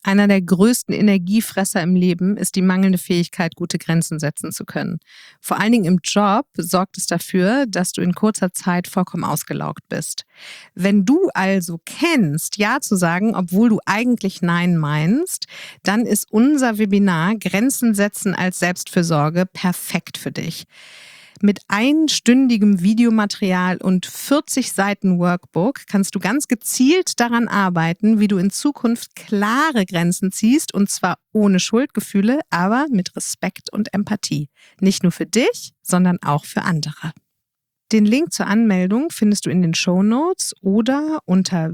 Einer der größten Energiefresser im Leben ist die mangelnde Fähigkeit, gute Grenzen setzen zu können. Vor allen Dingen im Job sorgt es dafür, dass du in kurzer Zeit vollkommen ausgelaugt bist. Wenn du also kennst, Ja zu sagen, obwohl du eigentlich Nein meinst, dann ist unser Webinar Grenzen setzen als Selbstfürsorge perfekt für dich. Mit einstündigem Videomaterial und 40 Seiten Workbook kannst du ganz gezielt daran arbeiten, wie du in Zukunft klare Grenzen ziehst, und zwar ohne Schuldgefühle, aber mit Respekt und Empathie. Nicht nur für dich, sondern auch für andere. Den Link zur Anmeldung findest du in den Shownotes oder unter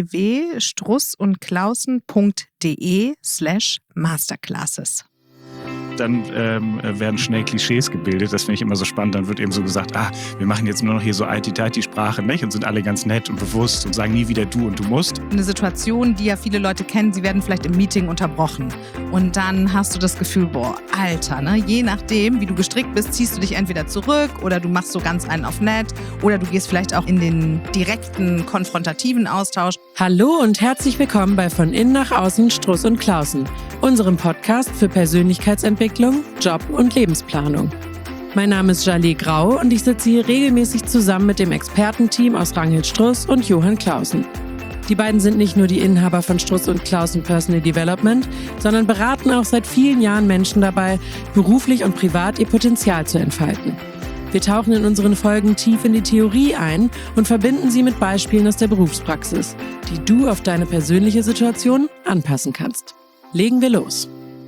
www.strussundklausen.de/masterclasses. Dann werden schnell Klischees gebildet. Das finde ich immer so spannend. Dann wird eben so gesagt, wir machen jetzt nur noch hier so IT-Sprache, nicht? Und sind alle ganz nett und bewusst und sagen nie wieder du und du musst. Eine Situation, die ja viele Leute kennen, sie werden vielleicht im Meeting unterbrochen. Und dann hast du das Gefühl, boah, Alter, ne? Je nachdem, wie du gestrickt bist, ziehst du dich entweder zurück oder du machst so ganz einen auf nett oder du gehst vielleicht auch in den direkten, konfrontativen Austausch. Hallo und herzlich willkommen bei Von Innen nach Außen Struss und Klausen, unserem Podcast für Persönlichkeitsentwicklung, Job und Lebensplanung. Mein Name ist Jaleh Grau und ich sitze hier regelmäßig zusammen mit dem Expertenteam aus Ranghild Struss und Johann Clausen. Die beiden sind nicht nur die Inhaber von Struss und Clausen Personal Development, sondern beraten auch seit vielen Jahren Menschen dabei, beruflich und privat ihr Potenzial zu entfalten. Wir tauchen in unseren Folgen tief in die Theorie ein und verbinden sie mit Beispielen aus der Berufspraxis, die du auf deine persönliche Situation anpassen kannst. Legen wir los.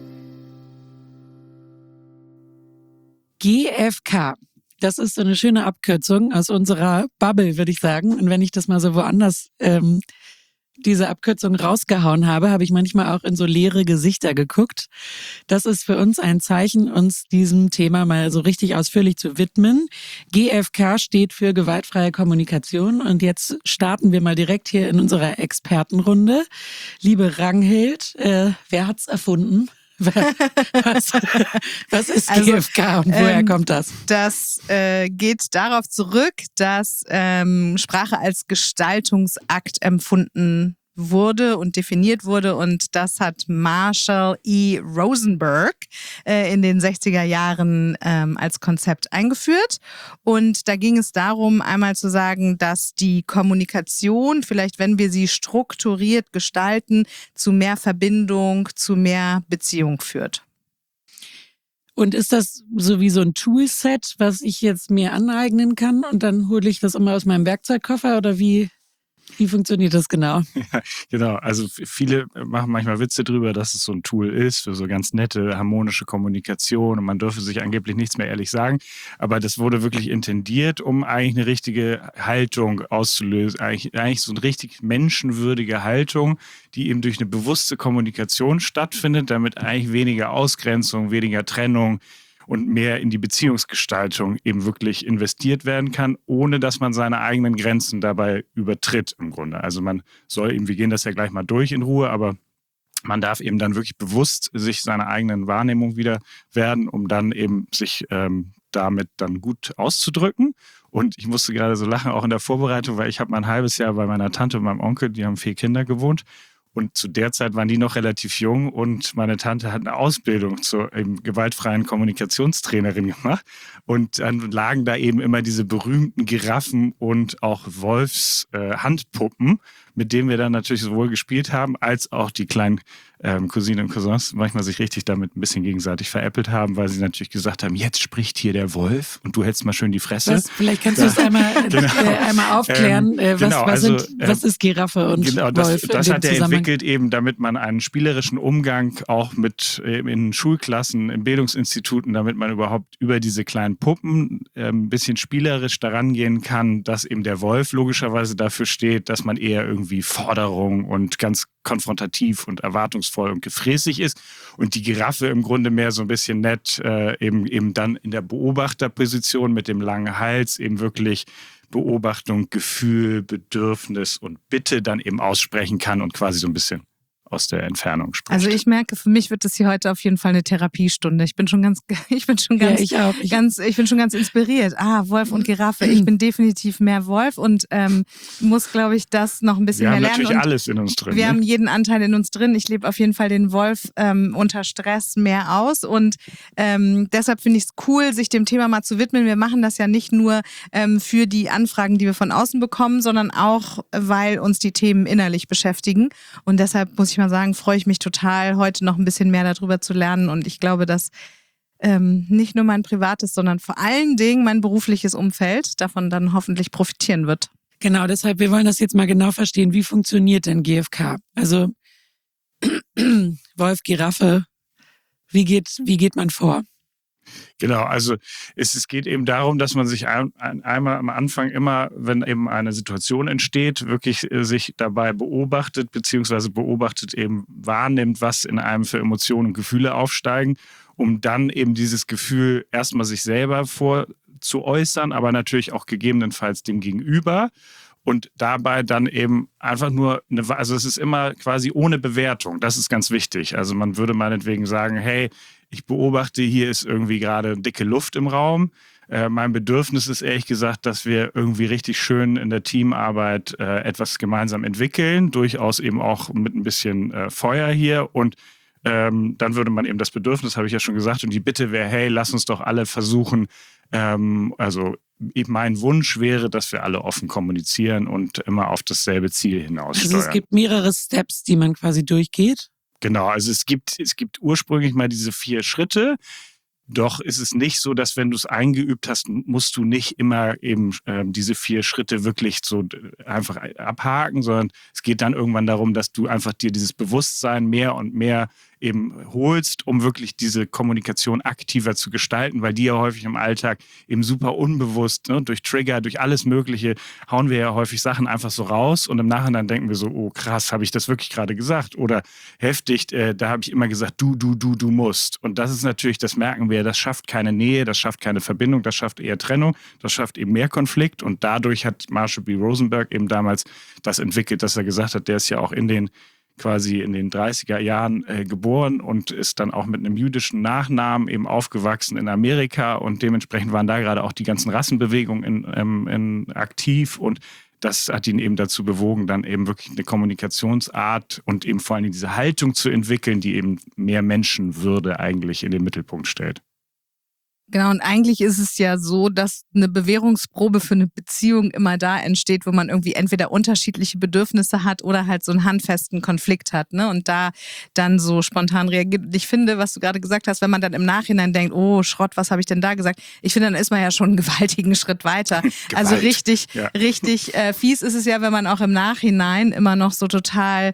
GFK. Das ist so eine schöne Abkürzung aus unserer Bubble, würde ich sagen. Und wenn ich das mal so woanders diese Abkürzung rausgehauen habe, habe ich manchmal auch in so leere Gesichter geguckt. Das ist für uns ein Zeichen, uns diesem Thema mal so richtig ausführlich zu widmen. GFK steht für gewaltfreie Kommunikation. Und jetzt starten wir mal direkt hier in unserer Expertenrunde. Liebe Ranghild, wer hat's erfunden? Was ist GFK und woher kommt das? Das geht darauf zurück, dass Sprache als Gestaltungsakt empfunden wurde und definiert wurde, und das hat Marshall E. Rosenberg in den 60er Jahren als Konzept eingeführt. Und da ging es darum, einmal zu sagen, dass die Kommunikation, vielleicht wenn wir sie strukturiert gestalten, zu mehr Verbindung, zu mehr Beziehung führt. Und ist das so wie so ein Toolset, was ich jetzt mir aneignen kann und dann hole ich das immer aus meinem Werkzeugkoffer, oder wie funktioniert das genau? Ja, genau. Also viele machen manchmal Witze drüber, dass es so ein Tool ist für so ganz nette, harmonische Kommunikation und man dürfe sich angeblich nichts mehr ehrlich sagen. Aber das wurde wirklich intendiert, um eigentlich eine richtige Haltung auszulösen. Eigentlich so eine richtig menschenwürdige Haltung, die eben durch eine bewusste Kommunikation stattfindet, damit eigentlich weniger Ausgrenzung, weniger Trennung und mehr in die Beziehungsgestaltung eben wirklich investiert werden kann, ohne dass man seine eigenen Grenzen dabei übertritt im Grunde. Also man soll eben, wir gehen das ja gleich mal durch in Ruhe, aber man darf eben dann wirklich bewusst sich seiner eigenen Wahrnehmung wieder werden, um dann eben sich damit dann gut auszudrücken. Und ich musste gerade so lachen, auch in der Vorbereitung, weil ich habe mal ein halbes Jahr bei meiner Tante und meinem Onkel, die haben 4 Kinder, gewohnt. Und zu der Zeit waren die noch relativ jung und meine Tante hat eine Ausbildung zur eben gewaltfreien Kommunikationstrainerin gemacht. Und dann lagen da eben immer diese berühmten Giraffen und auch Wolfshandpuppen, mit denen wir dann natürlich sowohl gespielt haben, als auch die kleinen Cousinen und Cousins manchmal sich richtig damit ein bisschen gegenseitig veräppelt haben, weil sie natürlich gesagt haben, jetzt spricht hier der Wolf und du hältst mal schön die Fresse. Vielleicht kannst du es einmal aufklären. Was ist Giraffe und Wolf? Das hat er entwickelt eben, damit man einen spielerischen Umgang auch mit in Schulklassen, in Bildungsinstituten, damit man überhaupt über diese kleinen Puppen ein bisschen spielerisch daran gehen kann, dass eben der Wolf logischerweise dafür steht, dass man eher irgendwie Forderung und ganz konfrontativ und erwartungsvoll und gefräßig ist und die Giraffe im Grunde mehr so ein bisschen nett eben dann in der Beobachterposition mit dem langen Hals eben wirklich Beobachtung, Gefühl, Bedürfnis und Bitte dann eben aussprechen kann und quasi so ein bisschen aus der Entfernung spricht. Also ich merke, für mich wird das hier heute auf jeden Fall eine Therapiestunde. Ich bin schon ganz inspiriert. Wolf und Giraffe. Ich bin definitiv mehr Wolf und muss, glaube ich, das noch ein bisschen mehr lernen. Wir haben natürlich alles in uns drin. Wir haben jeden Anteil in uns drin. Ich lebe auf jeden Fall den Wolf unter Stress mehr aus und deshalb finde ich es cool, sich dem Thema mal zu widmen. Wir machen das ja nicht nur für die Anfragen, die wir von außen bekommen, sondern auch, weil uns die Themen innerlich beschäftigen. Und deshalb muss ich mal sagen, freue ich mich total, heute noch ein bisschen mehr darüber zu lernen. Und ich glaube, dass nicht nur mein privates, sondern vor allen Dingen mein berufliches Umfeld davon dann hoffentlich profitieren wird. Genau, deshalb, wir wollen das jetzt mal genau verstehen. Wie funktioniert denn GfK? Also Wolf, Giraffe, wie geht man vor? Genau, also es geht eben darum, dass man sich einmal am Anfang immer, wenn eben eine Situation entsteht, wirklich sich dabei beobachtet, beziehungsweise beobachtet eben wahrnimmt, was in einem für Emotionen und Gefühle aufsteigen, um dann eben dieses Gefühl erstmal sich selber zu äußern, aber natürlich auch gegebenenfalls dem Gegenüber. Und dabei dann eben einfach nur, also es ist immer quasi ohne Bewertung. Das ist ganz wichtig. Also man würde meinetwegen sagen, hey, ich beobachte, hier ist irgendwie gerade dicke Luft im Raum. Mein Bedürfnis ist ehrlich gesagt, dass wir irgendwie richtig schön in der Teamarbeit etwas gemeinsam entwickeln. Durchaus eben auch mit ein bisschen Feuer hier. Und dann würde man eben das Bedürfnis, habe ich ja schon gesagt, und die Bitte wäre, hey, lass uns doch alle versuchen, also mein Wunsch wäre, dass wir alle offen kommunizieren und immer auf dasselbe Ziel hinaussteuern. Also es gibt mehrere Steps, die man quasi durchgeht? Genau, also es gibt ursprünglich mal diese 4 Schritte. Doch ist es nicht so, dass wenn du es eingeübt hast, musst du nicht immer eben diese 4 Schritte wirklich so einfach abhaken, sondern es geht dann irgendwann darum, dass du einfach dir dieses Bewusstsein mehr und mehr eben holst, um wirklich diese Kommunikation aktiver zu gestalten, weil die ja häufig im Alltag eben super unbewusst, ne, durch Trigger, durch alles Mögliche, hauen wir ja häufig Sachen einfach so raus und im Nachhinein denken wir so, oh krass, habe ich das wirklich gerade gesagt? Oder heftig, da habe ich immer gesagt, du musst. Und das ist natürlich, das merken wir, das schafft keine Nähe, das schafft keine Verbindung, das schafft eher Trennung, das schafft eben mehr Konflikt und dadurch hat Marshall B. Rosenberg eben damals das entwickelt, dass er gesagt hat, der ist ja auch in den 30er Jahren geboren und ist dann auch mit einem jüdischen Nachnamen eben aufgewachsen in Amerika und dementsprechend waren da gerade auch die ganzen Rassenbewegungen aktiv und das hat ihn eben dazu bewogen, dann eben wirklich eine Kommunikationsart und eben vor allem diese Haltung zu entwickeln, die eben mehr Menschenwürde eigentlich in den Mittelpunkt stellt. Genau, und eigentlich ist es ja so, dass eine Bewährungsprobe für eine Beziehung immer da entsteht, wo man irgendwie entweder unterschiedliche Bedürfnisse hat oder halt so einen handfesten Konflikt hat, ne? Und da dann so spontan reagiert. Und ich finde, was du gerade gesagt hast, wenn man dann im Nachhinein denkt, oh Schrott, was habe ich denn da gesagt? Ich finde, dann ist man ja schon einen gewaltigen Schritt weiter. Also richtig fies ist es ja, wenn man auch im Nachhinein immer noch so total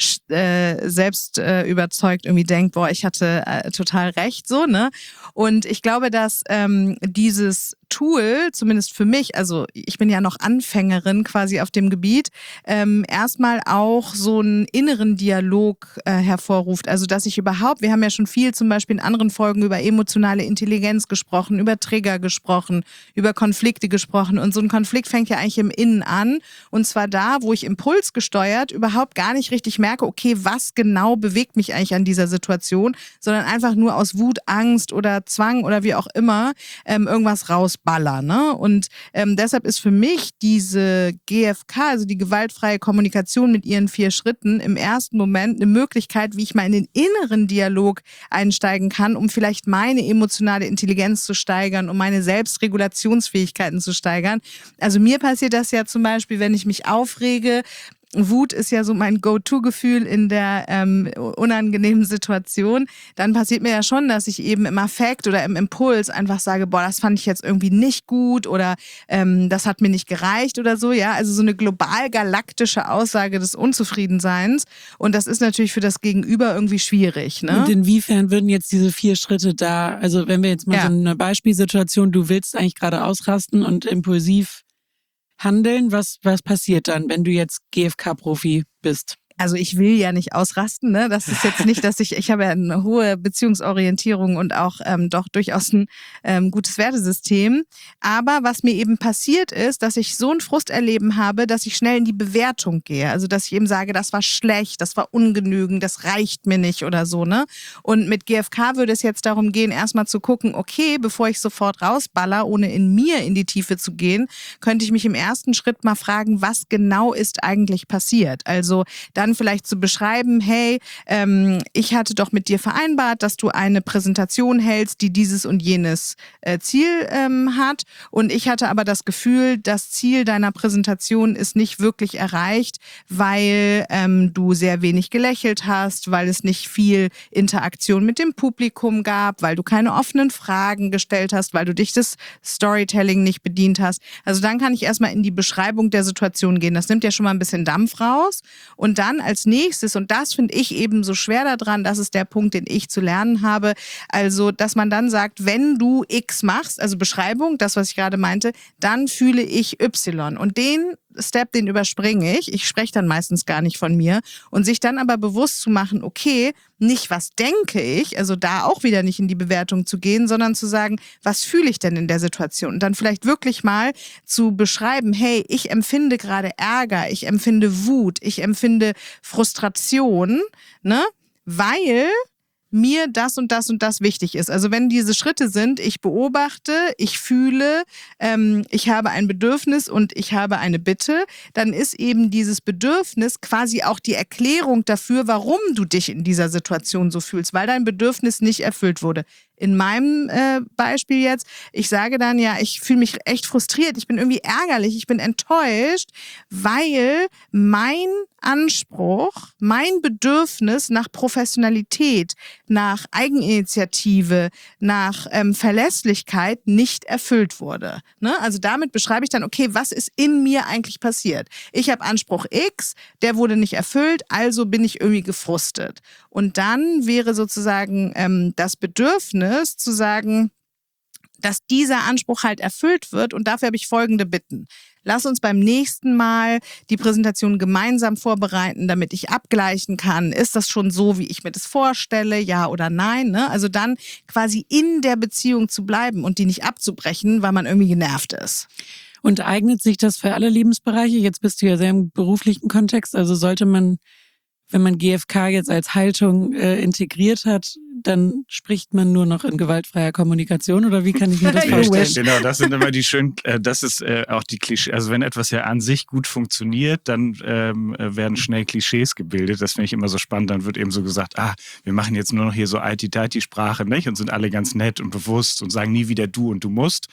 selbst überzeugt irgendwie denkt, boah, ich hatte total recht, so, ne? Und ich glaube, dass dieses Tool, zumindest für mich, also ich bin ja noch Anfängerin quasi auf dem Gebiet, erstmal auch so einen inneren Dialog hervorruft. Also dass ich überhaupt, wir haben ja schon viel zum Beispiel in anderen Folgen über emotionale Intelligenz gesprochen, über Trigger gesprochen, über Konflikte gesprochen und so ein Konflikt fängt ja eigentlich im Innen an und zwar da, wo ich impulsgesteuert überhaupt gar nicht richtig merke, okay, was genau bewegt mich eigentlich an dieser Situation, sondern einfach nur aus Wut, Angst oder Zwang oder wie auch immer irgendwas rausballern. Ne? Und deshalb ist für mich diese GfK, also die gewaltfreie Kommunikation mit ihren 4 Schritten, im ersten Moment eine Möglichkeit, wie ich mal in den inneren Dialog einsteigen kann, um vielleicht meine emotionale Intelligenz zu steigern, um meine Selbstregulationsfähigkeiten zu steigern. Also mir passiert das ja zum Beispiel, wenn ich mich aufrege. Wut ist ja so mein Go-To-Gefühl in der unangenehmen Situation. Dann passiert mir ja schon, dass ich eben im Affekt oder im Impuls einfach sage, boah, das fand ich jetzt irgendwie nicht gut oder das hat mir nicht gereicht oder so. Ja, also so eine global-galaktische Aussage des Unzufriedenseins. Und das ist natürlich für das Gegenüber irgendwie schwierig. Ne? Und inwiefern würden jetzt diese 4 Schritte da, also wenn wir jetzt mal so eine Beispielsituation, du willst eigentlich gerade ausrasten und impulsiv handeln, was passiert dann, wenn du jetzt GfK-Profi bist? Also ich will ja nicht ausrasten, ne? Das ist jetzt nicht, dass ich habe ja eine hohe Beziehungsorientierung und auch doch durchaus ein gutes Wertesystem. Aber was mir eben passiert ist, dass ich so ein Frusterleben habe, dass ich schnell in die Bewertung gehe. Also dass ich eben sage, das war schlecht, das war ungenügend, das reicht mir nicht oder so, ne? Und mit GfK würde es jetzt darum gehen, erstmal zu gucken, okay, bevor ich sofort rausballer, ohne in mir in die Tiefe zu gehen, könnte ich mich im ersten Schritt mal fragen, was genau ist eigentlich passiert? Also dann vielleicht zu beschreiben, hey, ich hatte doch mit dir vereinbart, dass du eine Präsentation hältst, die dieses und jenes Ziel hat. Und ich hatte aber das Gefühl, das Ziel deiner Präsentation ist nicht wirklich erreicht, weil du sehr wenig gelächelt hast, weil es nicht viel Interaktion mit dem Publikum gab, weil du keine offenen Fragen gestellt hast, weil du dich des Storytelling nicht bedient hast. Also dann kann ich erstmal in die Beschreibung der Situation gehen. Das nimmt ja schon mal ein bisschen Dampf raus. Und dann als nächstes, und das finde ich eben so schwer daran, das ist der Punkt, den ich zu lernen habe, also dass man dann sagt, wenn du X machst, also Beschreibung, das, was ich gerade meinte, dann fühle ich Y. Und den Step, den überspringe ich. Ich spreche dann meistens gar nicht von mir. Und sich dann aber bewusst zu machen, okay, nicht was denke ich, also da auch wieder nicht in die Bewertung zu gehen, sondern zu sagen, was fühle ich denn in der Situation? Und dann vielleicht wirklich mal zu beschreiben, hey, ich empfinde gerade Ärger, ich empfinde Wut, ich empfinde Frustration, ne? Weil mir das und das und das wichtig ist. Also wenn diese Schritte sind, ich beobachte, ich fühle, ich habe ein Bedürfnis und ich habe eine Bitte, dann ist eben dieses Bedürfnis quasi auch die Erklärung dafür, warum du dich in dieser Situation so fühlst, weil dein Bedürfnis nicht erfüllt wurde. In meinem Beispiel jetzt, ich sage dann ja, ich fühle mich echt frustriert, ich bin irgendwie ärgerlich, ich bin enttäuscht, weil mein Anspruch, mein Bedürfnis nach Professionalität, nach Eigeninitiative, nach Verlässlichkeit nicht erfüllt wurde. Ne? Also damit beschreibe ich dann, okay, was ist in mir eigentlich passiert? Ich habe Anspruch X, der wurde nicht erfüllt, also bin ich irgendwie gefrustet. Und dann wäre sozusagen das Bedürfnis zu sagen, dass dieser Anspruch halt erfüllt wird und dafür habe ich folgende Bitten. Lass uns beim nächsten Mal die Präsentation gemeinsam vorbereiten, damit ich abgleichen kann. Ist das schon so, wie ich mir das vorstelle, ja oder nein? Ne? Also dann quasi in der Beziehung zu bleiben und die nicht abzubrechen, weil man irgendwie genervt ist. Und eignet sich das für alle Lebensbereiche? Jetzt bist du ja sehr im beruflichen Kontext, also sollte man, wenn man GfK jetzt als Haltung integriert hat, dann spricht man nur noch in gewaltfreier Kommunikation oder wie kann ich mir das vorstellen? Genau, das sind immer die schönen, das ist auch die Klischee. Also wenn etwas ja an sich gut funktioniert, dann werden schnell Klischees gebildet. Das finde ich immer so spannend. Dann wird eben so gesagt, wir machen jetzt nur noch hier so IT-Sprache, nicht? Und sind alle ganz nett und bewusst und sagen nie wieder du und du musst.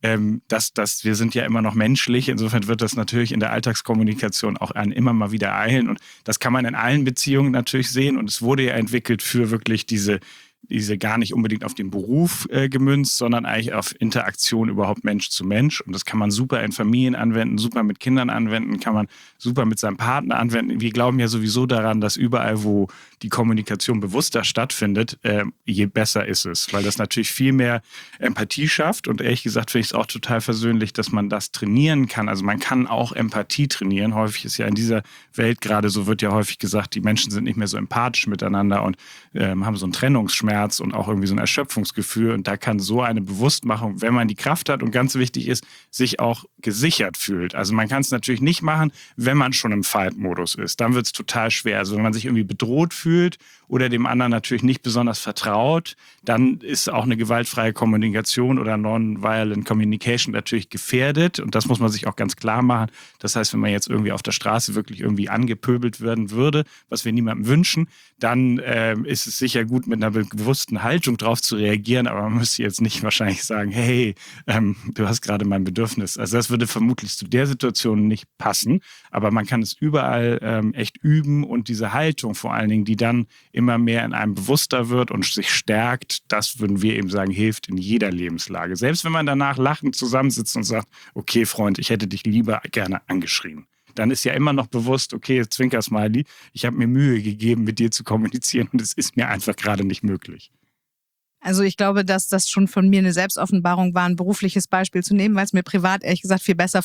Wir sind ja immer noch menschlich. Insofern wird das natürlich in der Alltagskommunikation auch einen immer mal wieder eilen. Und das kann man in allen Beziehungen natürlich sehen. Und es wurde ja entwickelt für wirklich diese gar nicht unbedingt auf den Beruf gemünzt, sondern eigentlich auf Interaktion überhaupt Mensch zu Mensch. Und das kann man super in Familien anwenden, super mit Kindern anwenden, kann man super mit seinem Partner anwenden. Wir glauben ja sowieso daran, dass überall, wo die Kommunikation bewusster stattfindet, je besser ist es. Weil das natürlich viel mehr Empathie schafft. Und ehrlich gesagt finde ich es auch total versöhnlich, dass man das trainieren kann. Also man kann auch Empathie trainieren. Häufig ist ja in dieser Welt gerade, so wird ja häufig gesagt, die Menschen sind nicht mehr so empathisch miteinander und haben so einen Trennungsschmerz und auch irgendwie so ein Erschöpfungsgefühl. Und da kann so eine Bewusstmachung, wenn man die Kraft hat und ganz wichtig ist, sich auch gesichert fühlt. Also man kann es natürlich nicht machen, wenn man schon im Fight-Modus ist. Dann wird es total schwer. Also wenn man sich irgendwie bedroht fühlt oder dem anderen natürlich nicht besonders vertraut, dann ist auch eine gewaltfreie Kommunikation oder Non-Violent Communication natürlich gefährdet. Und das muss man sich auch ganz klar machen. Das heißt, wenn man jetzt irgendwie auf der Straße wirklich irgendwie angepöbelt werden würde, was wir niemandem wünschen, dann ist es sicher gut, mit einer bewussten Haltung drauf zu reagieren, aber man müsste jetzt nicht wahrscheinlich sagen, hey, du hast gerade mein Bedürfnis. Also das würde vermutlich zu der Situation nicht passen, aber man kann es überall echt üben und diese Haltung vor allen Dingen, die dann immer mehr in einem bewusster wird und sich stärkt, das würden wir eben sagen, hilft in jeder Lebenslage. Selbst wenn man danach lachend zusammensitzt und sagt, okay Freund, ich hätte dich lieber gerne angeschrien. Dann ist ja immer noch bewusst, okay, Zwinker-Smiley, ich habe mir Mühe gegeben, mit dir zu kommunizieren und es ist mir einfach gerade nicht möglich. Also ich glaube, dass das schon von mir eine Selbstoffenbarung war, ein berufliches Beispiel zu nehmen, weil es mir privat ehrlich gesagt viel besser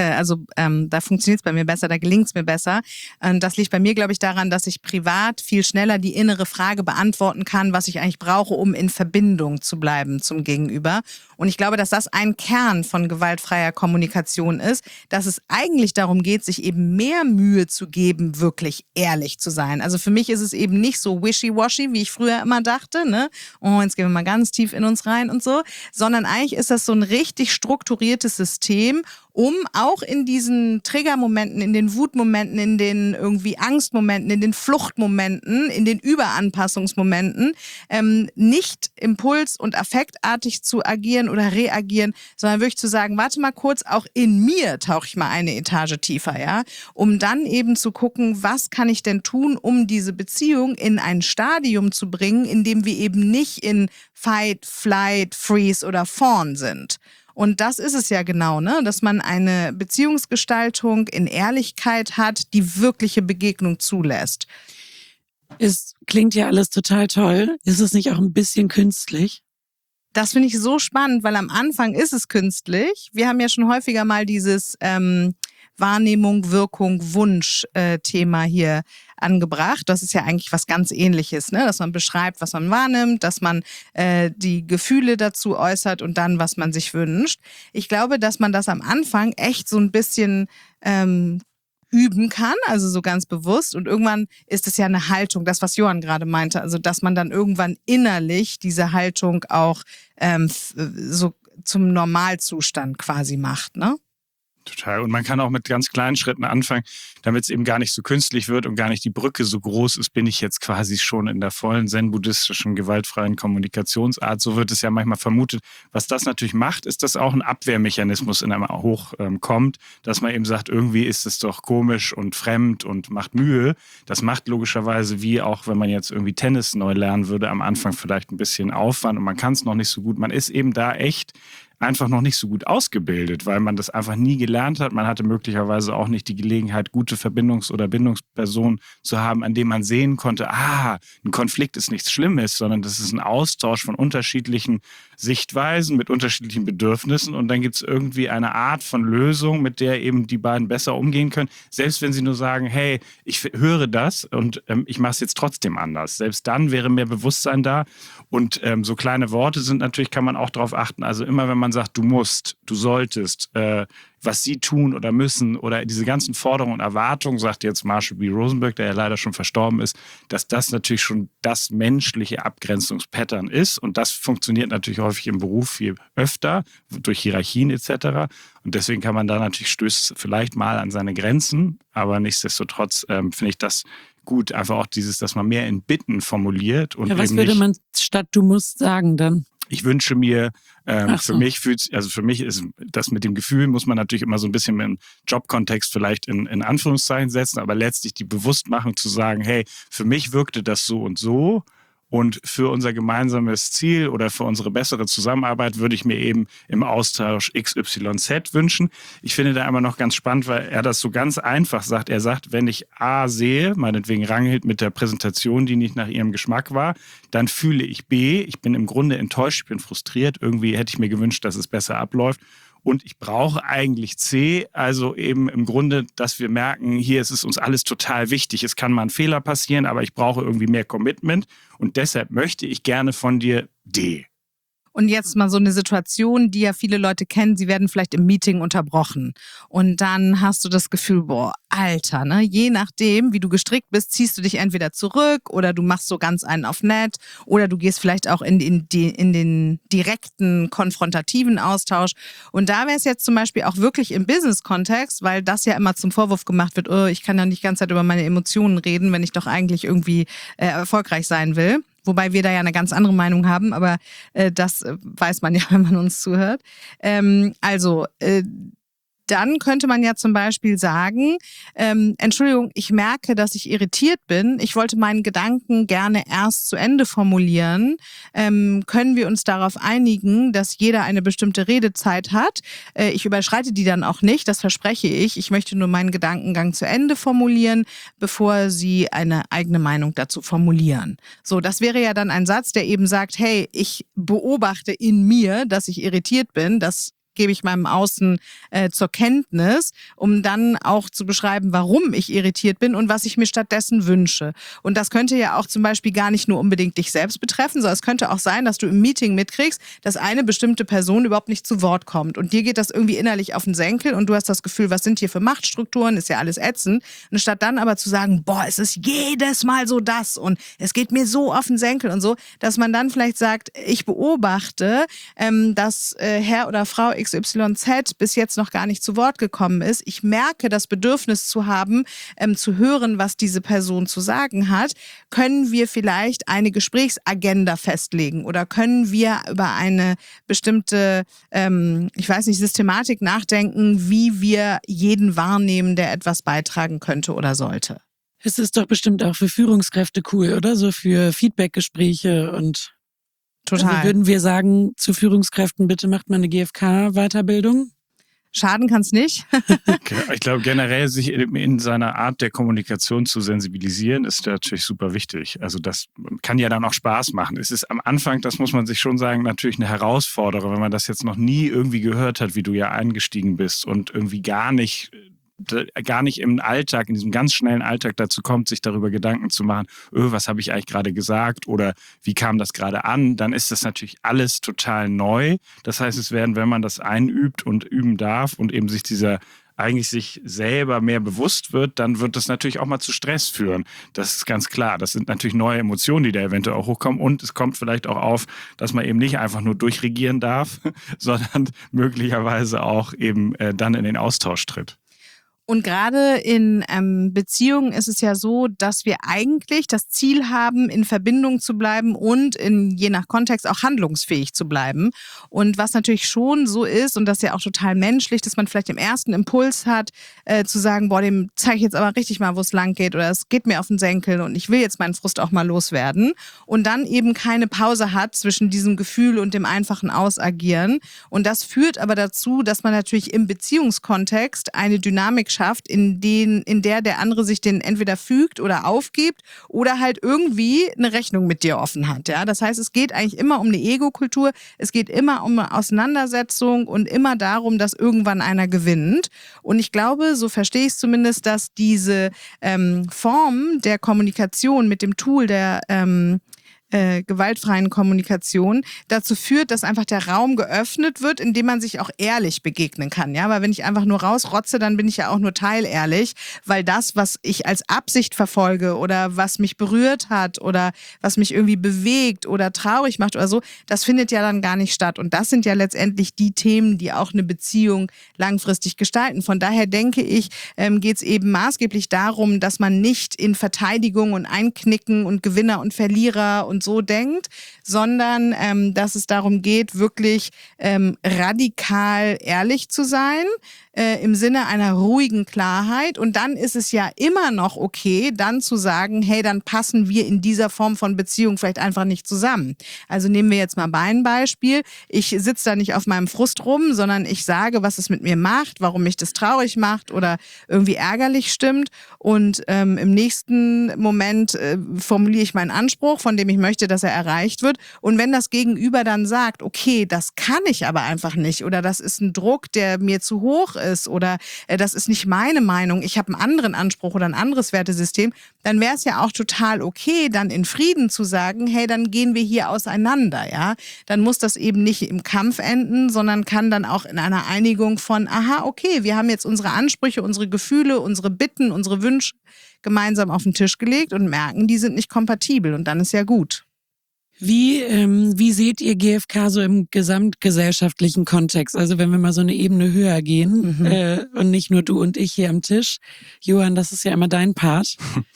da funktioniert es bei mir besser, da gelingt es mir besser. Das liegt bei mir, glaube ich, daran, dass ich privat viel schneller die innere Frage beantworten kann, was ich eigentlich brauche, um in Verbindung zu bleiben zum Gegenüber. Und ich glaube, dass das ein Kern von gewaltfreier Kommunikation ist, dass es eigentlich darum geht, sich eben mehr Mühe zu geben, wirklich ehrlich zu sein. Also für mich ist es eben nicht so wishy-washy, wie ich früher immer dachte, ne? Oh, jetzt gehen wir mal ganz tief in uns rein und so, sondern eigentlich ist das so ein richtig strukturiertes System, um auch in diesen Triggermomenten, in den Wutmomenten, in den irgendwie Angstmomenten, in den Fluchtmomenten, in den Überanpassungsmomenten nicht impuls- und affektartig zu agieren oder reagieren, sondern wirklich zu sagen, warte mal kurz, auch in mir tauche ich mal eine Etage tiefer, ja, um dann eben zu gucken, was kann ich denn tun, um diese Beziehung in ein Stadium zu bringen, in dem wir eben nicht in Fight, Flight, Freeze oder Fawn sind. Und das ist es ja genau, ne? Dass man eine Beziehungsgestaltung in Ehrlichkeit hat, die wirkliche Begegnung zulässt. Es klingt ja alles total toll. Ist es nicht auch ein bisschen künstlich? Das finde ich so spannend, weil am Anfang ist es künstlich. Wir haben ja schon häufiger mal dieses Wahrnehmung, Wirkung, Wunsch-Thema hier angebracht. Das ist ja eigentlich was ganz Ähnliches, ne? Dass man beschreibt, was man wahrnimmt, dass man die Gefühle dazu äußert und dann, was man sich wünscht. Ich glaube, dass man das am Anfang echt so ein bisschen üben kann, also so ganz bewusst. Und irgendwann ist es ja eine Haltung, das, was Johann gerade meinte, also dass man dann irgendwann innerlich diese Haltung auch so zum Normalzustand quasi macht, ne? Total. Und man kann auch mit ganz kleinen Schritten anfangen, damit es eben gar nicht so künstlich wird und gar nicht die Brücke so groß ist, bin ich jetzt quasi schon in der vollen zen-buddhistischen gewaltfreien Kommunikationsart. So wird es ja manchmal vermutet. Was das natürlich macht, ist, dass auch ein Abwehrmechanismus in einem hochkommt, dass man eben sagt, irgendwie ist es doch komisch und fremd und macht Mühe. Das macht logischerweise, wie auch wenn man jetzt irgendwie Tennis neu lernen würde, am Anfang vielleicht ein bisschen Aufwand und man kann es noch nicht so gut. Man ist eben da echt einfach noch nicht so gut ausgebildet, weil man das einfach nie gelernt hat. Man hatte möglicherweise auch nicht die Gelegenheit, gute Verbindungs- oder Bindungspersonen zu haben, an denen man sehen konnte, ein Konflikt ist nichts Schlimmes, sondern das ist ein Austausch von unterschiedlichen Sichtweisen mit unterschiedlichen Bedürfnissen und dann gibt es irgendwie eine Art von Lösung, mit der eben die beiden besser umgehen können, selbst wenn sie nur sagen, hey, ich höre das und ich mache es jetzt trotzdem anders. Selbst dann wäre mehr Bewusstsein da und so kleine Worte sind natürlich, kann man auch darauf achten, also immer wenn man sagt, du musst, du solltest, was sie tun oder müssen oder diese ganzen Forderungen und Erwartungen, sagt jetzt Marshall B. Rosenberg, der ja leider schon verstorben ist, dass das natürlich schon das menschliche Abgrenzungspattern ist und das funktioniert natürlich häufig im Beruf viel öfter durch Hierarchien etc. Und deswegen kann man da natürlich stößt vielleicht mal an seine Grenzen, aber nichtsdestotrotz finde ich das gut, einfach auch dieses, dass man mehr in Bitten formuliert. Und ja, was eben würde nicht, man statt du musst sagen dann? Ich wünsche mir, So. für mich ist das mit dem Gefühl, muss man natürlich immer so ein bisschen im Jobkontext vielleicht in Anführungszeichen setzen, aber letztlich die Bewusstmachung zu sagen, hey, für mich wirkte das so und für unser gemeinsames Ziel oder für unsere bessere Zusammenarbeit würde ich mir eben im Austausch XYZ wünschen. Ich finde da immer noch ganz spannend, weil er das so ganz einfach sagt. Er sagt, wenn ich A sehe, meinetwegen Ranghild mit der Präsentation, die nicht nach ihrem Geschmack war, dann fühle ich B, ich bin im Grunde enttäuscht, ich bin frustriert, irgendwie hätte ich mir gewünscht, dass es besser abläuft. Und ich brauche eigentlich C, also eben im Grunde, dass wir merken, hier ist es uns alles total wichtig. Es kann mal ein Fehler passieren, aber ich brauche irgendwie mehr Commitment. Und deshalb möchte ich gerne von dir D. Und jetzt mal so eine Situation, die ja viele Leute kennen, sie werden vielleicht im Meeting unterbrochen. Und dann hast du das Gefühl, boah, Alter, ne? Je nachdem, wie du gestrickt bist, ziehst du dich entweder zurück oder du machst so ganz einen auf nett oder du gehst vielleicht auch in den direkten, konfrontativen Austausch. Und da wäre es jetzt zum Beispiel auch wirklich im Business-Kontext, weil das ja immer zum Vorwurf gemacht wird, oh, ich kann ja nicht die ganze Zeit über meine Emotionen reden, wenn ich doch eigentlich irgendwie erfolgreich sein will. Wobei wir da ja eine ganz andere Meinung haben, aber das weiß man ja, wenn man uns zuhört. Dann könnte man ja zum Beispiel sagen, Entschuldigung, ich merke, dass ich irritiert bin. Ich wollte meinen Gedanken gerne erst zu Ende formulieren. Können wir uns darauf einigen, dass jeder eine bestimmte Redezeit hat? Ich überschreite die dann auch nicht, das verspreche ich. Ich möchte nur meinen Gedankengang zu Ende formulieren, bevor Sie eine eigene Meinung dazu formulieren. So, das wäre ja dann ein Satz, der eben sagt, hey, ich beobachte in mir, dass ich irritiert bin, das gebe ich meinem Außen zur Kenntnis, um dann auch zu beschreiben, warum ich irritiert bin und was ich mir stattdessen wünsche. Und das könnte ja auch zum Beispiel gar nicht nur unbedingt dich selbst betreffen, sondern es könnte auch sein, dass du im Meeting mitkriegst, dass eine bestimmte Person überhaupt nicht zu Wort kommt. Und dir geht das irgendwie innerlich auf den Senkel und du hast das Gefühl, was sind hier für Machtstrukturen, ist ja alles ätzend. Und statt dann aber zu sagen, boah, es ist jedes Mal so das und es geht mir so auf den Senkel und so, dass man dann vielleicht sagt, ich beobachte, dass Herr oder Frau XYZ bis jetzt noch gar nicht zu Wort gekommen ist. Ich merke das Bedürfnis zu haben, zu hören, was diese Person zu sagen hat. Können wir vielleicht eine Gesprächsagenda festlegen oder können wir über eine bestimmte, Systematik nachdenken, wie wir jeden wahrnehmen, der etwas beitragen könnte oder sollte? Es ist doch bestimmt auch für Führungskräfte cool, oder? So für Feedbackgespräche und Total. Also würden wir sagen, zu Führungskräften, bitte macht mal eine GfK-Weiterbildung? Schaden kann es nicht. Ich glaube, generell sich in seiner Art der Kommunikation zu sensibilisieren, ist natürlich super wichtig. Also das kann ja dann auch Spaß machen. Es ist am Anfang, das muss man sich schon sagen, natürlich eine Herausforderung, wenn man das jetzt noch nie irgendwie gehört hat, wie du ja eingestiegen bist und irgendwie gar nicht im Alltag, in diesem ganz schnellen Alltag dazu kommt, sich darüber Gedanken zu machen, was habe ich eigentlich gerade gesagt oder wie kam das gerade an, dann ist das natürlich alles total neu. Das heißt, es werden, wenn man das einübt und üben darf und eben sich sich selber mehr bewusst wird, dann wird das natürlich auch mal zu Stress führen. Das ist ganz klar. Das sind natürlich neue Emotionen, die da eventuell auch hochkommen. Und es kommt vielleicht auch auf, dass man eben nicht einfach nur durchregieren darf, sondern möglicherweise auch eben dann in den Austausch tritt. Und gerade in Beziehungen ist es ja so, dass wir eigentlich das Ziel haben, in Verbindung zu bleiben und je nach Kontext auch handlungsfähig zu bleiben. Und was natürlich schon so ist, und das ist ja auch total menschlich, dass man vielleicht im ersten Impuls hat, zu sagen, boah, dem zeige ich jetzt aber richtig mal, wo es lang geht oder es geht mir auf den Senkel und ich will jetzt meinen Frust auch mal loswerden. Und dann eben keine Pause hat zwischen diesem Gefühl und dem einfachen Ausagieren. Und das führt aber dazu, dass man natürlich im Beziehungskontext eine Dynamik schafft, in der andere sich den entweder fügt oder aufgibt oder halt irgendwie eine Rechnung mit dir offen hat. Ja? Das heißt, es geht eigentlich immer um eine Ego-Kultur, es geht immer um eine Auseinandersetzung und immer darum, dass irgendwann einer gewinnt. Und ich glaube, so verstehe ich es zumindest, dass diese Form der Kommunikation mit dem Tool der gewaltfreien Kommunikation dazu führt, dass einfach der Raum geöffnet wird, in dem man sich auch ehrlich begegnen kann. Ja, weil wenn ich einfach nur rausrotze, dann bin ich ja auch nur teilehrlich, weil das, was ich als Absicht verfolge oder was mich berührt hat oder was mich irgendwie bewegt oder traurig macht oder so, das findet ja dann gar nicht statt. Und das sind ja letztendlich die Themen, die auch eine Beziehung langfristig gestalten. Von daher denke ich, geht es eben maßgeblich darum, dass man nicht in Verteidigung und Einknicken und Gewinner und Verlierer und so denkt, sondern dass es darum geht, wirklich radikal ehrlich zu sein, im Sinne einer ruhigen Klarheit. Und dann ist es ja immer noch okay, dann zu sagen, hey, dann passen wir in dieser Form von Beziehung vielleicht einfach nicht zusammen. Also nehmen wir jetzt mal ein Beispiel. Ich sitze da nicht auf meinem Frust rum, sondern ich sage, was es mit mir macht, warum mich das traurig macht oder irgendwie ärgerlich stimmt. Und im nächsten Moment formuliere ich meinen Anspruch, von dem ich möchte, dass er erreicht wird. Und wenn das Gegenüber dann sagt, okay, das kann ich aber einfach nicht oder das ist ein Druck, der mir zu hoch ist oder das ist nicht meine Meinung, ich habe einen anderen Anspruch oder ein anderes Wertesystem, dann wäre es ja auch total okay, dann in Frieden zu sagen, hey, dann gehen wir hier auseinander, ja. Dann muss das eben nicht im Kampf enden, sondern kann dann auch in einer Einigung von, aha, okay, wir haben jetzt unsere Ansprüche, unsere Gefühle, unsere Bitten, unsere Wünsche gemeinsam auf den Tisch gelegt und merken, die sind nicht kompatibel und dann ist ja gut. Wie seht ihr GfK so im gesamtgesellschaftlichen Kontext? Also wenn wir mal so eine Ebene höher gehen und nicht nur du und ich hier am Tisch. Johann, das ist ja immer dein Part.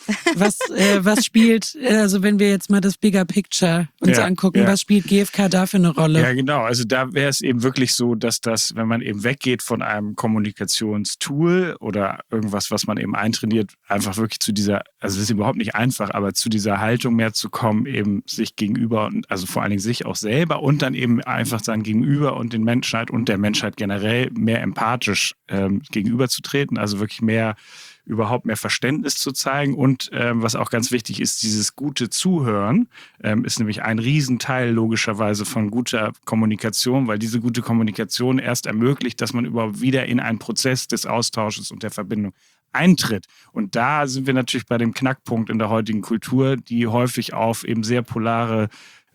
Was spielt, also wenn wir jetzt mal das Bigger Picture uns angucken, was spielt GfK da für eine Rolle? Ja, genau. Also da wäre es eben wirklich so, dass das, wenn man eben weggeht von einem Kommunikationstool oder irgendwas, was man eben eintrainiert, einfach wirklich zu dieser, also das ist überhaupt nicht einfach, aber zu dieser Haltung mehr zu kommen, eben sich gegenüber und also vor allen Dingen sich auch selber und dann eben einfach sein Gegenüber und den Menschheit und der Menschheit generell mehr empathisch gegenüberzutreten, also wirklich überhaupt mehr Verständnis zu zeigen und was auch ganz wichtig ist, dieses gute Zuhören ist nämlich ein Riesenteil logischerweise von guter Kommunikation, weil diese gute Kommunikation erst ermöglicht, dass man überhaupt wieder in einen Prozess des Austausches und der Verbindung eintritt. Und da sind wir natürlich bei dem Knackpunkt in der heutigen Kultur, die häufig auf eben sehr polare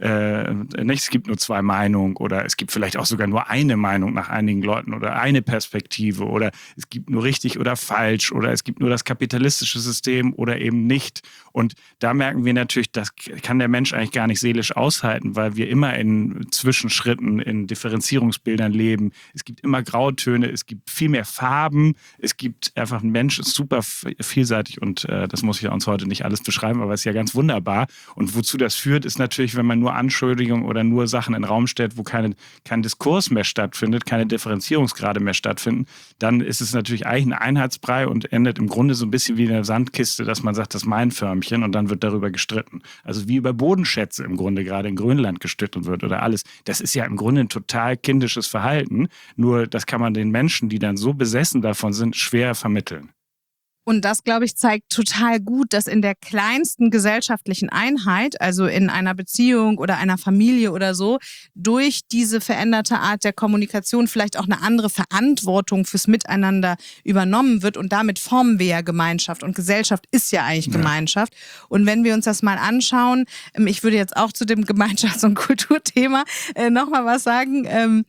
es gibt nur zwei Meinungen oder es gibt vielleicht auch sogar nur eine Meinung nach einigen Leuten oder eine Perspektive oder es gibt nur richtig oder falsch oder es gibt nur das kapitalistische System oder eben nicht. Und da merken wir natürlich, das kann der Mensch eigentlich gar nicht seelisch aushalten, weil wir immer in Zwischenschritten, in Differenzierungsbildern leben. Es gibt immer Grautöne, es gibt viel mehr Farben, es gibt einfach, ein Mensch ist super vielseitig und das muss ich ja uns heute nicht alles beschreiben, aber es ist ja ganz wunderbar. Und wozu das führt, ist natürlich, wenn man nur Anschuldigungen oder nur Sachen in den Raum stellt, wo kein Diskurs mehr stattfindet, keine Differenzierungsgrade mehr stattfinden, dann ist es natürlich eigentlich ein Einheitsbrei und endet im Grunde so ein bisschen wie in der Sandkiste, dass man sagt, das ist mein Förmchen und dann wird darüber gestritten. Also wie über Bodenschätze im Grunde gerade in Grönland gestritten wird oder alles. Das ist ja im Grunde ein total kindisches Verhalten, nur das kann man den Menschen, die dann so besessen davon sind, schwer vermitteln. Und das, glaube ich, zeigt total gut, dass in der kleinsten gesellschaftlichen Einheit, also in einer Beziehung oder einer Familie oder so, durch diese veränderte Art der Kommunikation vielleicht auch eine andere Verantwortung fürs Miteinander übernommen wird. Und damit formen wir ja Gemeinschaft. Und Gesellschaft ist ja eigentlich Gemeinschaft. Und wenn wir uns das mal anschauen, ich würde jetzt auch zu dem Gemeinschafts- und Kulturthema nochmal was sagen,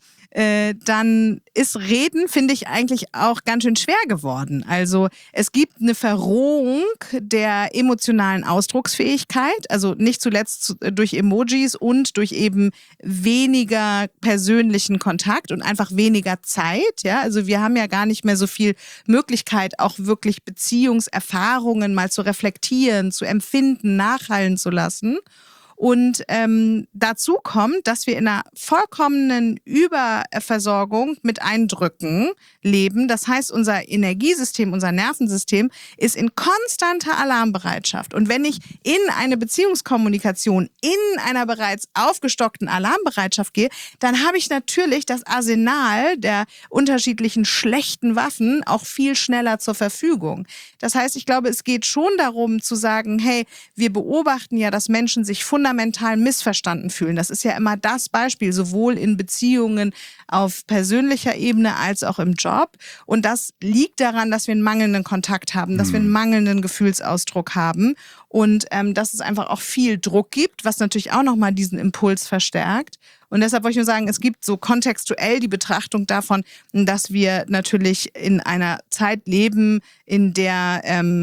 dann ist Reden, finde ich, eigentlich auch ganz schön schwer geworden. Also es gibt eine Verrohung der emotionalen Ausdrucksfähigkeit, also nicht zuletzt durch Emojis und durch eben weniger persönlichen Kontakt und einfach weniger Zeit. Ja? Also wir haben ja gar nicht mehr so viel Möglichkeit, auch wirklich Beziehungserfahrungen mal zu reflektieren, zu empfinden, nachhallen zu lassen. Und dazu kommt, dass wir in einer vollkommenen Überversorgung mit Eindrücken leben. Das heißt, unser Energiesystem, unser Nervensystem ist in konstanter Alarmbereitschaft. Und wenn ich in eine Beziehungskommunikation in einer bereits aufgestockten Alarmbereitschaft gehe, dann habe ich natürlich das Arsenal der unterschiedlichen schlechten Waffen auch viel schneller zur Verfügung. Das heißt, ich glaube, es geht schon darum zu sagen, hey, wir beobachten ja, dass Menschen sich fundamental missverstanden fühlen. Das ist ja immer das Beispiel, sowohl in Beziehungen auf persönlicher Ebene als auch im Job. Und das liegt daran, dass wir einen mangelnden Kontakt haben, dass wir einen mangelnden Gefühlsausdruck haben und dass es einfach auch viel Druck gibt, was natürlich auch nochmal diesen Impuls verstärkt. Und deshalb wollte ich nur sagen, es gibt so kontextuell die Betrachtung davon, dass wir natürlich in einer Zeit leben, in der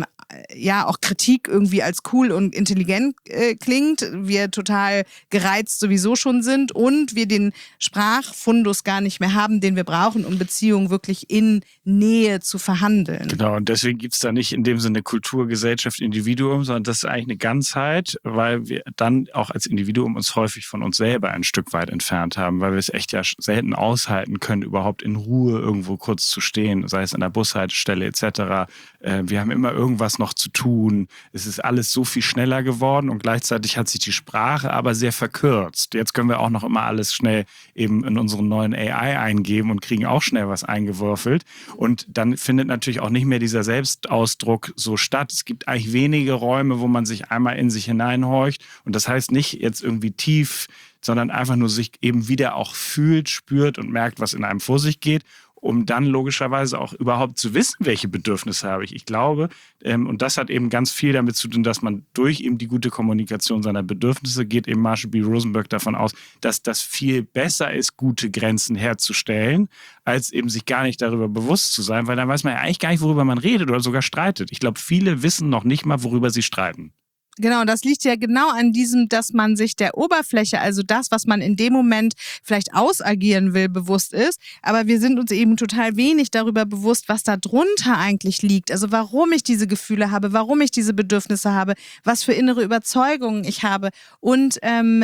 auch Kritik irgendwie als cool und intelligent klingt, wir total gereizt sowieso schon sind und wir den Sprachfundus gar nicht mehr haben, den wir brauchen, um Beziehungen wirklich in Nähe zu verhandeln. Genau, und deswegen gibt es da nicht in dem Sinne Kultur, Gesellschaft, Individuum, sondern das ist eigentlich eine Ganzheit, weil wir dann auch als Individuum uns häufig von uns selber ein Stück weit entfernt haben, weil wir es echt ja selten aushalten können, überhaupt in Ruhe irgendwo kurz zu stehen, sei es an der Bushaltestelle etc. Wir haben immer irgendwas noch zu tun. Es ist alles so viel schneller geworden und gleichzeitig hat sich die Sprache aber sehr verkürzt. Jetzt können wir auch noch immer alles schnell eben in unseren neuen AI eingeben und kriegen auch schnell was eingewürfelt. Und dann findet natürlich auch nicht mehr dieser Selbstausdruck so statt. Es gibt eigentlich wenige Räume, wo man sich einmal in sich hineinhorcht. Und das heißt nicht jetzt irgendwie tief, sondern einfach nur sich eben wieder auch fühlt, spürt und merkt, was in einem vor sich geht, um dann logischerweise auch überhaupt zu wissen, welche Bedürfnisse habe ich. Ich glaube, und das hat eben ganz viel damit zu tun, dass man durch eben die gute Kommunikation seiner Bedürfnisse geht eben Marshall B. Rosenberg davon aus, dass das viel besser ist, gute Grenzen herzustellen, als eben sich gar nicht darüber bewusst zu sein, weil dann weiß man ja eigentlich gar nicht, worüber man redet oder sogar streitet. Ich glaube, viele wissen noch nicht mal, worüber sie streiten. Genau, das liegt ja genau an diesem, dass man sich der Oberfläche, also das, was man in dem Moment vielleicht ausagieren will, bewusst ist. Aber wir sind uns eben total wenig darüber bewusst, was da drunter eigentlich liegt. Also warum ich diese Gefühle habe, warum ich diese Bedürfnisse habe, was für innere Überzeugungen ich habe und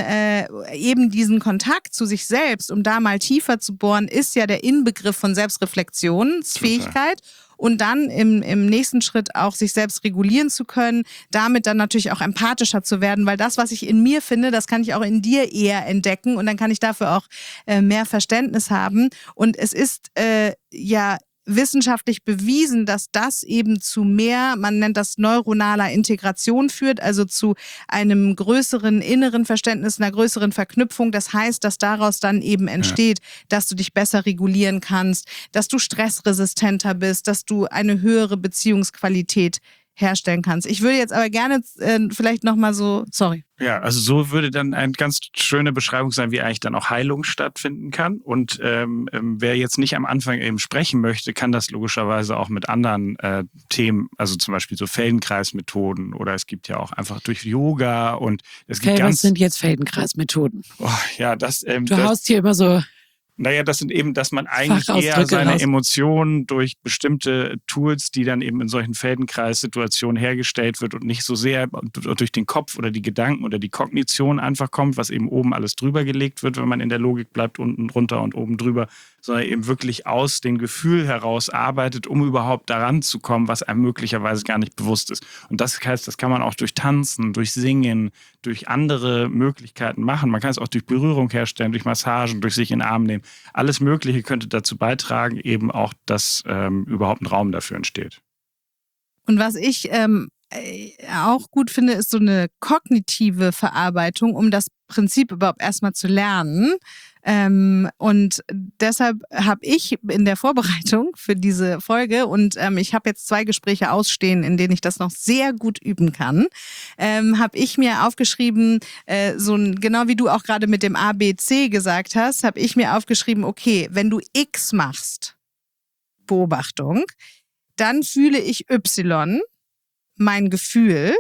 eben diesen Kontakt zu sich selbst, um da mal tiefer zu bohren, ist ja der Inbegriff von Selbstreflexionsfähigkeit. Und dann im nächsten Schritt auch sich selbst regulieren zu können, damit dann natürlich auch empathischer zu werden, weil das, was ich in mir finde, das kann ich auch in dir eher entdecken und dann kann ich dafür auch mehr Verständnis haben. Und es ist ja wissenschaftlich bewiesen, dass das eben zu mehr, man nennt das neuronaler Integration führt, also zu einem größeren inneren Verständnis, einer größeren Verknüpfung. Das heißt, dass daraus dann eben entsteht, dass du dich besser regulieren kannst, dass du stressresistenter bist, dass du eine höhere Beziehungsqualität herstellen kannst. Ich würde jetzt aber gerne vielleicht nochmal so, sorry. Ja, also so würde dann eine ganz schöne Beschreibung sein, wie eigentlich dann auch Heilung stattfinden kann. Und wer jetzt nicht am Anfang eben sprechen möchte, kann das logischerweise auch mit anderen Themen, also zum Beispiel so Feldenkreismethoden oder es gibt ja auch einfach durch Yoga und es gibt was sind jetzt Feldenkreismethoden? Oh, ja, du haust hier immer so. Naja, das sind eben, dass man eigentlich eher seine Emotionen durch bestimmte Tools, die dann eben in solchen Feldenkreissituationen hergestellt wird und nicht so sehr durch den Kopf oder die Gedanken oder die Kognition einfach kommt, was eben oben alles drüber gelegt wird, wenn man in der Logik bleibt, unten drunter und oben drüber, sondern eben wirklich aus dem Gefühl heraus arbeitet, um überhaupt daran zu kommen, was einem möglicherweise gar nicht bewusst ist. Und das heißt, das kann man auch durch Tanzen, durch Singen, durch andere Möglichkeiten machen. Man kann es auch durch Berührung herstellen, durch Massagen, durch sich in den Arm nehmen. Alles Mögliche könnte dazu beitragen, eben auch, dass überhaupt ein Raum dafür entsteht. Und was ich auch gut finde, ist so eine kognitive Verarbeitung, um das Prinzip überhaupt erstmal zu lernen. Und deshalb habe ich in der Vorbereitung für diese Folge und ich habe jetzt 2 Gespräche ausstehen, in denen ich das noch sehr gut üben kann, habe ich mir aufgeschrieben, genau wie du auch gerade mit dem ABC gesagt hast, habe ich mir aufgeschrieben, okay, wenn du X machst, Beobachtung, dann fühle ich Y, mein Gefühl,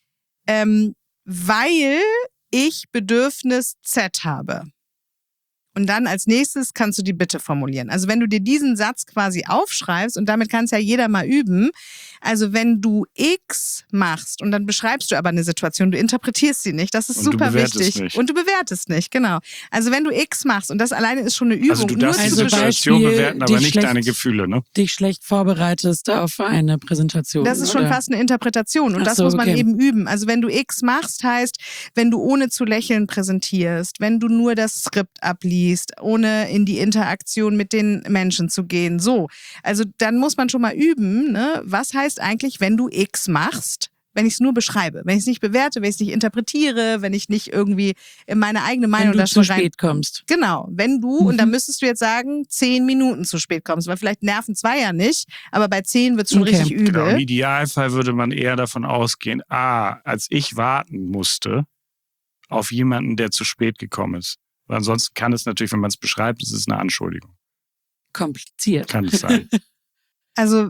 weil ich Bedürfnis Z habe. Und dann als nächstes kannst du die Bitte formulieren. Also wenn du dir diesen Satz quasi aufschreibst, und damit kann es ja jeder mal üben, also wenn du X machst und dann beschreibst du aber eine Situation, du interpretierst sie nicht, das ist super wichtig. Nicht. Und du bewertest nicht, genau. Also wenn du X machst, und das alleine ist schon eine Übung. Also du darfst die Situation bewerten, aber nicht deine Gefühle, ne? Dich schlecht vorbereitest auf eine Präsentation. Das ist schon fast eine Interpretation und das muss man eben üben. Also wenn du X machst, heißt, wenn du ohne zu lächeln präsentierst, wenn du nur das Skript abliest, ohne in die Interaktion mit den Menschen zu gehen, so. Also dann muss man schon mal üben, ne? Was heißt eigentlich, wenn du X machst, wenn ich es nur beschreibe, wenn ich es nicht bewerte, wenn ich es nicht interpretiere, wenn ich nicht irgendwie in meine eigene Meinung da schon rein... Wenn du zu spät kommst. Genau, wenn du, und dann müsstest du jetzt sagen, 10 Minuten zu spät kommst, weil vielleicht nerven 2 ja nicht, aber bei 10 wird es schon richtig übel. Genau, im Idealfall würde man eher davon ausgehen, als ich warten musste auf jemanden, der zu spät gekommen ist. Weil ansonsten kann es natürlich, wenn man es beschreibt, es ist eine Anschuldigung. Kompliziert. Kann es sein. Also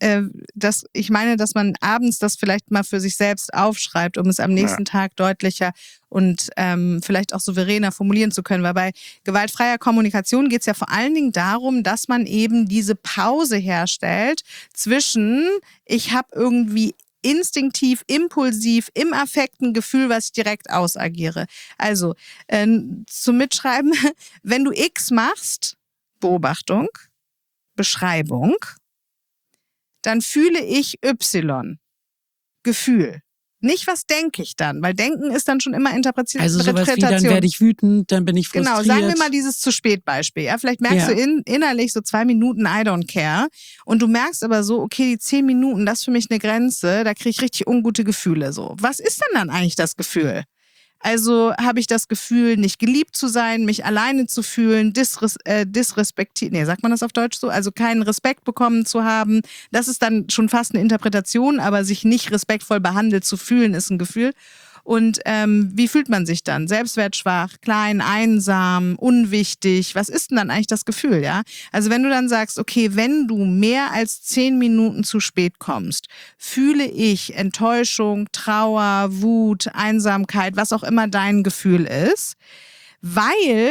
ich meine, dass man abends das vielleicht mal für sich selbst aufschreibt, um es am nächsten Tag deutlicher und vielleicht auch souveräner formulieren zu können. Weil bei gewaltfreier Kommunikation geht es ja vor allen Dingen darum, dass man eben diese Pause herstellt zwischen, ich habe irgendwie instinktiv, impulsiv, im Affekt ein Gefühl, was ich direkt ausagiere. Also zum Mitschreiben, wenn du X machst, Beobachtung, Beschreibung, dann fühle ich Y, Gefühl. Nicht, was denke ich dann, weil Denken ist dann schon immer Interpretation. Also sowas wie, dann werde ich wütend, dann bin ich frustriert. Genau, sagen wir mal dieses zu spät Beispiel. Ja, vielleicht merkst du innerlich so 2 Minuten I don't care und du merkst aber so, okay, die 10 Minuten, das ist für mich eine Grenze, da kriege ich richtig ungute Gefühle. So. Was ist denn dann eigentlich das Gefühl? Also habe ich das Gefühl, nicht geliebt zu sein, mich alleine zu fühlen, disrespektiert, sagt man das auf Deutsch so? Also keinen Respekt bekommen zu haben. Das ist dann schon fast eine Interpretation, aber sich nicht respektvoll behandelt zu fühlen, ist ein Gefühl. Und wie fühlt man sich dann? Selbstwertschwach, klein, einsam, unwichtig. Was ist denn dann eigentlich das Gefühl, ja? Also wenn du dann sagst, okay, wenn du mehr als 10 Minuten zu spät kommst, fühle ich Enttäuschung, Trauer, Wut, Einsamkeit, was auch immer dein Gefühl ist, weil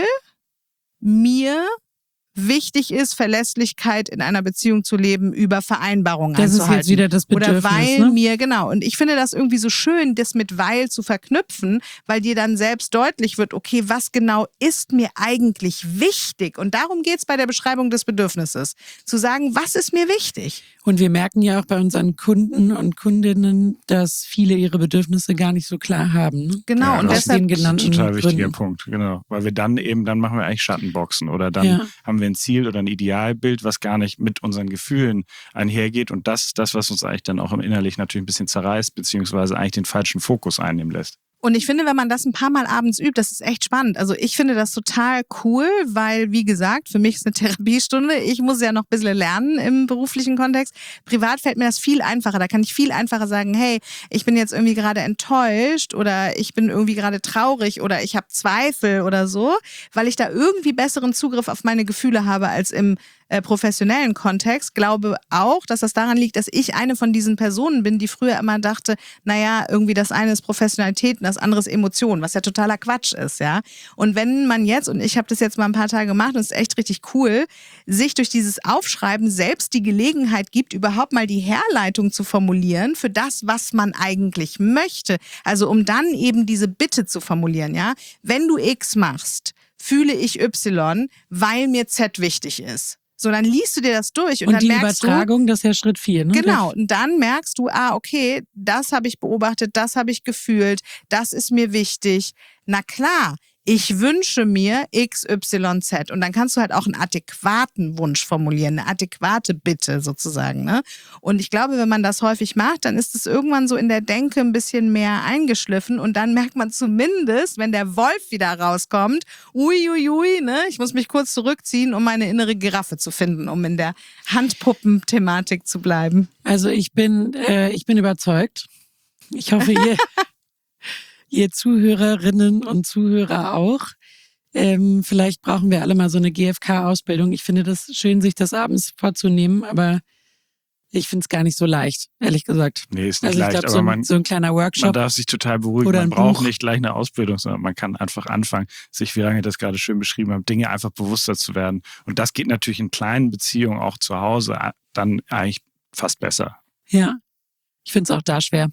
mir wichtig ist, Verlässlichkeit in einer Beziehung zu leben, über Vereinbarungen einzuhalten. Das ist jetzt wieder das Bedürfnis, oder weil ne? mir, genau. Und ich finde das irgendwie so schön, das mit weil zu verknüpfen, weil dir dann selbst deutlich wird, okay, was genau ist mir eigentlich wichtig? Und darum geht es bei der Beschreibung des Bedürfnisses. Zu sagen, was ist mir wichtig? Und wir merken ja auch bei unseren Kunden und Kundinnen, dass viele ihre Bedürfnisse gar nicht so klar haben. Ne? Genau. Ja, und das deshalb den genannten total wichtiger Gründen. Punkt, genau. Weil wir dann machen wir eigentlich Schattenboxen oder dann haben wir ein Ziel oder ein Idealbild, was gar nicht mit unseren Gefühlen einhergeht. Und das ist das, was uns eigentlich dann auch im Innerlich natürlich ein bisschen zerreißt, beziehungsweise eigentlich den falschen Fokus einnehmen lässt. Und ich finde, wenn man das ein paar Mal abends übt, das ist echt spannend. Also ich finde das total cool, weil, wie gesagt, für mich ist eine Therapiestunde. Ich muss ja noch ein bisschen lernen im beruflichen Kontext. Privat fällt mir das viel einfacher. Da kann ich viel einfacher sagen, hey, ich bin jetzt irgendwie gerade enttäuscht oder ich bin irgendwie gerade traurig oder ich habe Zweifel oder so, weil ich da irgendwie besseren Zugriff auf meine Gefühle habe als im professionellen Kontext. Glaube auch, dass das daran liegt, dass ich eine von diesen Personen bin, die früher immer dachte, naja, irgendwie das eine ist Professionalität und das andere ist Emotion, was ja totaler Quatsch ist, ja. Und wenn man jetzt, und ich habe das jetzt mal ein paar Tage gemacht und es ist echt richtig cool, sich durch dieses Aufschreiben selbst die Gelegenheit gibt, überhaupt mal die Herleitung zu formulieren für das, was man eigentlich möchte. Also um dann eben diese Bitte zu formulieren, ja. Wenn du X machst, fühle ich Y, weil mir Z wichtig ist. So, dann liest du dir das durch und dann die merkst Übertragung, das ist ja Schritt 4. Ne? Genau, und dann merkst du, okay, das habe ich beobachtet, das habe ich gefühlt, das ist mir wichtig. Na klar, ich wünsche mir XYZ. Und dann kannst du halt auch einen adäquaten Wunsch formulieren, eine adäquate Bitte sozusagen. Ne? Und ich glaube, wenn man das häufig macht, dann ist es irgendwann so in der Denke ein bisschen mehr eingeschliffen. Und dann merkt man zumindest, wenn der Wolf wieder rauskommt, uiuiui, ne? Ich muss mich kurz zurückziehen, um meine innere Giraffe zu finden, um in der Handpuppen-Thematik zu bleiben. Also ich bin überzeugt. Ich hoffe, ihr Zuhörerinnen und Zuhörer auch. Vielleicht brauchen wir alle mal so eine GfK-Ausbildung. Ich finde das schön, sich das abends vorzunehmen, aber ich finde es gar nicht so leicht, ehrlich gesagt. Nee, ist nicht also ich leicht, glaube, aber so ein kleiner Workshop. Man darf sich total beruhigen. Oder Man ein braucht Buch. nicht gleich eine Ausbildung, sondern man kann einfach anfangen, sich, wie lange das gerade schön beschrieben haben, Dinge einfach bewusster zu werden. Und das geht natürlich in kleinen Beziehungen auch zu Hause dann eigentlich fast besser. Ja, ich finde es auch da schwer.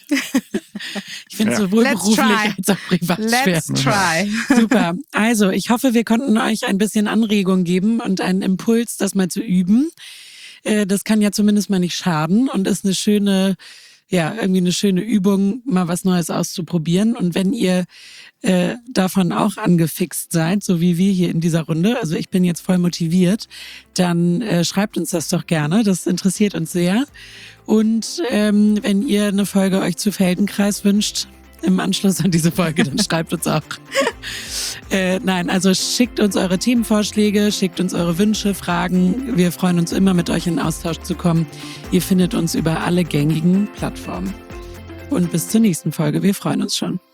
Ich finde es sowohl beruflich als auch privat schwer. Let's try. Super. Also, ich hoffe, wir konnten euch ein bisschen Anregung geben und einen Impuls, das mal zu üben. Das kann ja zumindest mal nicht schaden und ist eine schöne, irgendwie eine schöne Übung, mal was Neues auszuprobieren. Und wenn ihr davon auch angefixt seid, so wie wir hier in dieser Runde, also ich bin jetzt voll motiviert, dann schreibt uns das doch gerne. Das interessiert uns sehr. Und wenn ihr eine Folge euch zu Feldenkreis wünscht, im Anschluss an diese Folge, dann schreibt uns auch. Nein, also schickt uns eure Themenvorschläge, schickt uns eure Wünsche, Fragen. Wir freuen uns immer, mit euch in Austausch zu kommen. Ihr findet uns über alle gängigen Plattformen. Und bis zur nächsten Folge. Wir freuen uns schon.